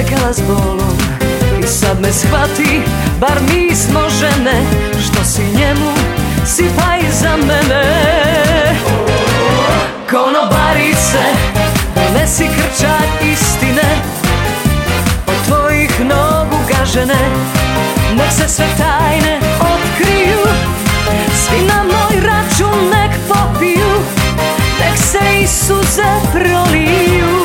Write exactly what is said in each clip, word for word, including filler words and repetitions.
čekala s bolom i sad me shvati, bar mi smo žene. Što si njemu, sipaj za mene. Konobarice, donesi krčak istine, od tvojih nogu gažene. Nek se sve tajne otkriju, svi na moj račun nek popiju, nek se i suze proliju.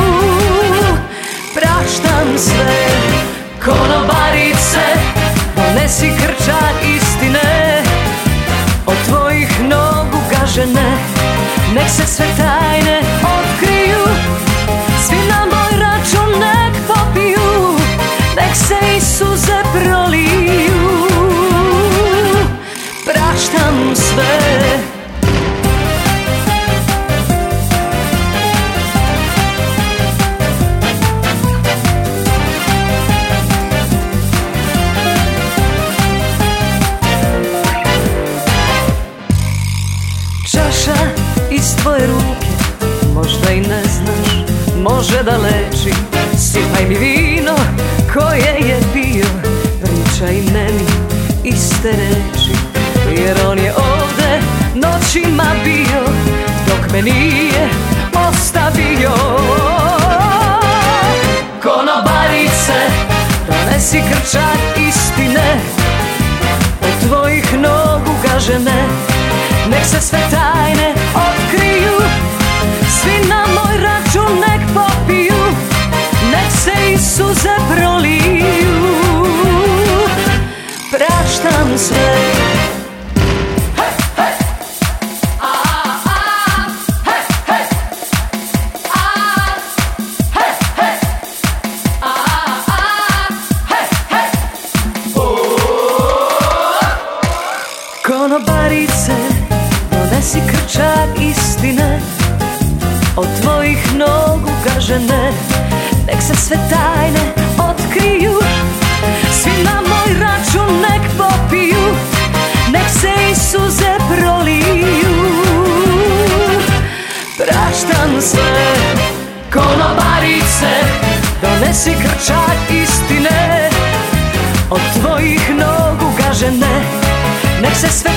Praštam sve, konobarice, donesi krčak istine, od tvojih nogu gažene. Nek se sve tajne otkriju, svi na moj račun nek popiju, nek se i suze proliju. Praštam sve. Čaša iz tvoje ruke, možda i ne znaš, može da leči. Sipaj mi vino koje je pio, pričaj meni iste reči. Jer on je ovde noćima bio, dok me nije ostavio. Konobarice, donesi krčak istine, od tvojih nogu gažene. Nek se sve tajne otkriju, svi na moj račun nek popiju, nek se i suze proliju. Praštam sve. Konobarice, donesi krčak istine, od tvojih nogu gažene. Nek se sve tajne otkriju, svi na moj račun nek popiju, nek se i suze proliju. Praštam sve, konobarice, donesi krčak istine, od tvojih nogu gažene. Nek se sve